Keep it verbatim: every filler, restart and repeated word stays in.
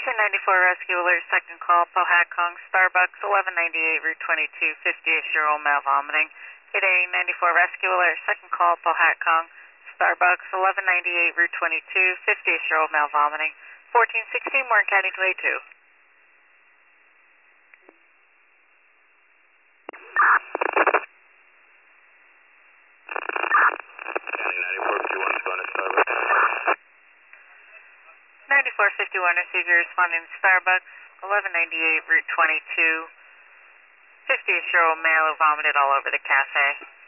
ninety-four Rescue Alert, second call, Pohatcong, Starbucks, eleven ninety-eight, Route twenty-two, fifty-ish-year-old male vomiting. Hit ninety-four Rescue Alert, second call, Pohatcong, Starbucks, eleven ninety-eight, Route twenty-two, fifty-ish-year-old male vomiting. fourteen sixteen, Warren County twenty-two. ninety-four fifty-one, receive your responding to Starbucks, eleven ninety-eight, Route twenty-two, fifty-ish-year-old male who vomited all over the cafe.